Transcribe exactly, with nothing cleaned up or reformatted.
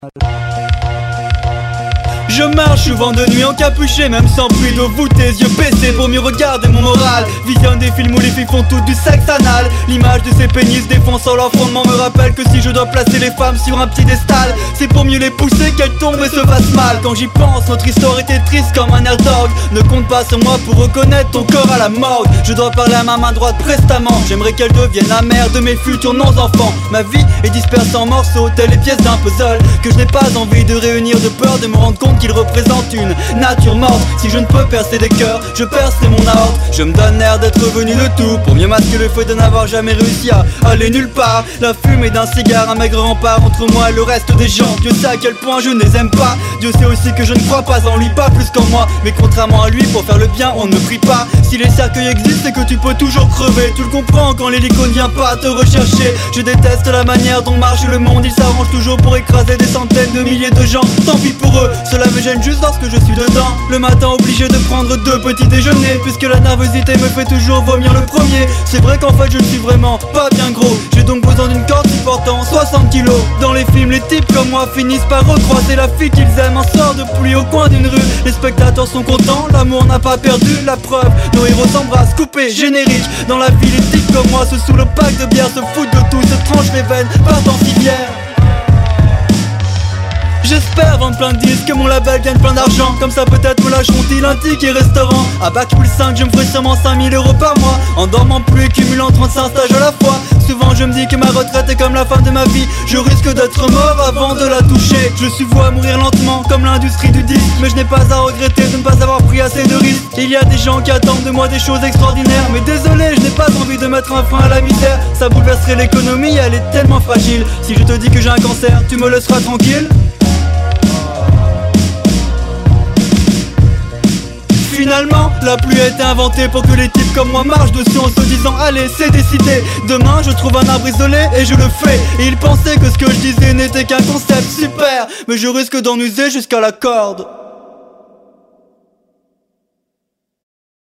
Je marche souvent de nuit encapuché, même sans pluie d'eau voûtée, yeux baissés pour mieux regarder mon moral. Visionne des films où les filles font toutes du sexe anal. L'image de ces pénis défonçant leur fondement me rappelle que si je dois placer les femmes sur un piédestal, c'est pour mieux les pousser qu'elles tombent et se fassent mal. Quand j'y pense, notre histoire était triste comme un air dog. Ne compte pas sur moi pour reconnaître ton corps à la mode. Je dois parler à ma main droite prestamment. J'aimerais qu'elle devienne la mère de mes futurs non-enfants. Ma vie est dispersée en morceaux, telles les pièces d'un puzzle que je n'ai pas envie de réunir de peur de me rendre compte qu'il représente une nature morte. Si je ne peux percer des cœurs, je percerai mon aorte. Je me donne l'air d'être venu de tout pour mieux masquer le fait de n'avoir jamais réussi à aller nulle part. La fumée d'un cigare, un maigre rempart entre moi et le reste des gens. Dieu sait à quel point je ne les aime pas. Dieu sait aussi que je ne crois pas en lui, pas plus qu'en moi. Mais contrairement à lui, pour faire le bien, on ne prie pas. Si les cercueils existent, c'est que tu peux toujours crever. Tu le comprends quand l'hélico ne vient pas te rechercher. Je déteste la manière dont marche le monde. Il s'arrange toujours pour écraser des centaines de milliers de gens. Tant pis pour eux, cela me gêne juste lorsque je suis dedans. Le matin obligé de prendre deux petits déjeuners, puisque la nervosité me fait toujours vomir le premier. C'est vrai qu'en fait je ne suis vraiment pas bien gros. J'ai donc besoin d'une corde supportant soixante kilos. Dans les films, les types comme moi finissent par recroiser la fille qu'ils aiment. Un sort de pluie au coin d'une rue. Les spectateurs sont contents, l'amour n'a pas perdu. La preuve, nos héros s'embrassent, coupés, générique. Dans la vie, les types comme moi se sous le pack de bière, se foutent de tout, se tranchent les veines, partent en civière. J'espère vendre plein de disques, que mon label gagne plein d'argent. Comme ça peut-être me lâcheront-ils un ticket restaurant. À bac plus cinq, je me ferai sûrement cinq mille euros par mois. En dormant plus et cumulant trente-cinq stages à la fois. Souvent je me dis que ma retraite est comme la fin de ma vie. Je risque d'être mort avant de la toucher. Je suis voué à mourir lentement comme l'industrie du disque. Mais je n'ai pas à regretter de ne pas avoir pris assez de risques. Il y a des gens qui attendent de moi des choses extraordinaires. Mais désolé, je n'ai pas envie de mettre un frein à la misère. Ça bouleverserait l'économie, elle est tellement fragile. Si je te dis que j'ai un cancer, tu me laisseras tranquille? Finalement, la pluie a été inventée pour que les types comme moi marchent dessus en se disant allez, c'est décidé. Demain, je trouve un arbre isolé et je le fais. Et ils pensaient que ce que je disais n'était qu'un concept super, mais je risque d'en user jusqu'à la corde.